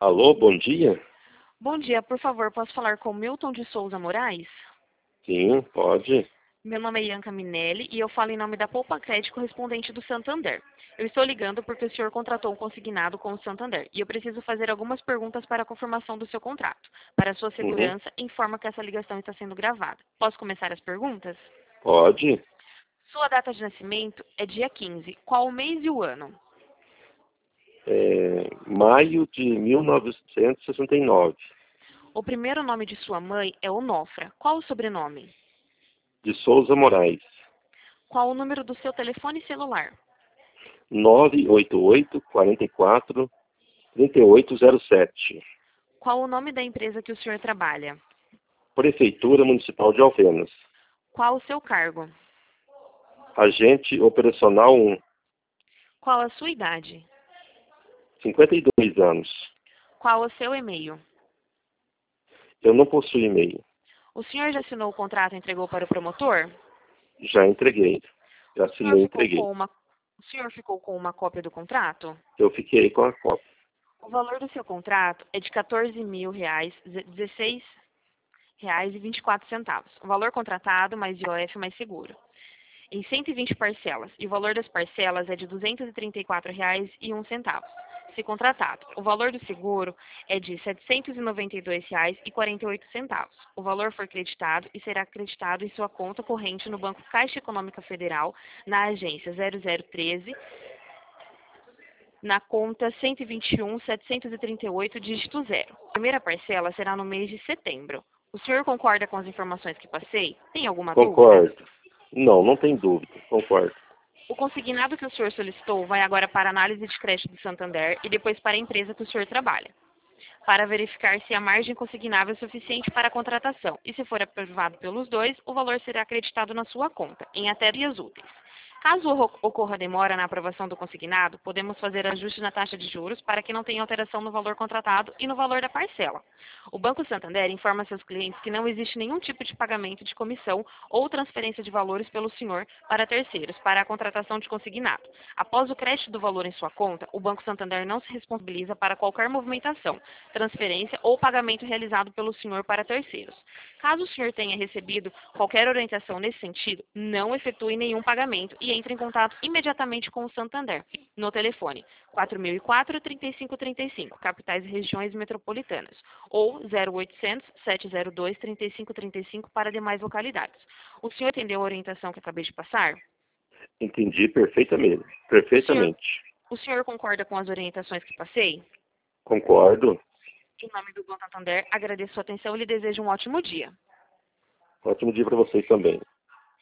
Alô, bom dia? Bom dia, por favor, posso falar com Milton de Souza Moraes? Sim, pode. Meu nome é Ianca Minelli e eu falo em nome da Poupa Crédito correspondente do Santander. Eu estou ligando porque o senhor contratou um consignado com o Santander e eu preciso fazer algumas perguntas para a confirmação do seu contrato. Para sua Uhum. segurança, informa que essa ligação está sendo gravada. Posso começar as perguntas? Pode. Sua data de nascimento é dia 15. Qual o mês e o ano? Maio de 1969. O primeiro nome de sua mãe é Onofra. Qual o sobrenome? De Souza Moraes. Qual o número do seu telefone celular? 988-44-3807. Qual o nome da empresa que o senhor trabalha? Prefeitura Municipal de Alfenas. Qual o seu cargo? Agente operacional 1. Qual a sua idade? 52 anos. Qual o seu e-mail? Eu não possuo e-mail. O senhor já assinou o contrato e entregou para o promotor? Já entreguei. Já O senhor assinei e ficou entreguei. com uma, o senhor ficou com uma cópia do contrato? Eu fiquei com a cópia. O valor do seu contrato é de R$ 14.000, R$ 16,24. O valor contratado mais IOF mais seguro. Em 120 parcelas. E o valor das parcelas é de R$ 234,01. Se contratado, o valor do seguro é de R$ 792,48. O valor for creditado e será acreditado em sua conta corrente no Banco Caixa Econômica Federal, na agência 0013, na conta 121.738, dígito 0. A primeira parcela será no mês de setembro. O senhor concorda com as informações que passei? Tem alguma dúvida? Concordo. Não, não tem dúvida. Concordo. O consignado que o senhor solicitou vai agora para a análise de crédito do Santander e depois para a empresa que o senhor trabalha, para verificar se a margem consignável é suficiente para a contratação. E se for aprovado pelos dois, o valor será acreditado na sua conta, em até dias úteis. Caso ocorra demora na aprovação do consignado, podemos fazer ajuste na taxa de juros para que não tenha alteração no valor contratado e no valor da parcela. O Banco Santander informa seus clientes que não existe nenhum tipo de pagamento de comissão ou transferência de valores pelo senhor para terceiros para a contratação de consignado. Após o crédito do valor em sua conta, o Banco Santander não se responsabiliza para qualquer movimentação, transferência ou pagamento realizado pelo senhor para terceiros. Caso o senhor tenha recebido qualquer orientação nesse sentido, não efetue nenhum pagamento e entre em contato imediatamente com o Santander, no telefone 4004-3535, capitais e regiões metropolitanas, ou 0800-702-3535 para demais localidades. O senhor entendeu a orientação que acabei de passar? Entendi perfeitamente. O senhor, Perfeitamente. o senhor concorda com as orientações que passei? Concordo. Em nome do Banco Santander, agradeço sua atenção e lhe desejo um ótimo dia. Ótimo dia para vocês também.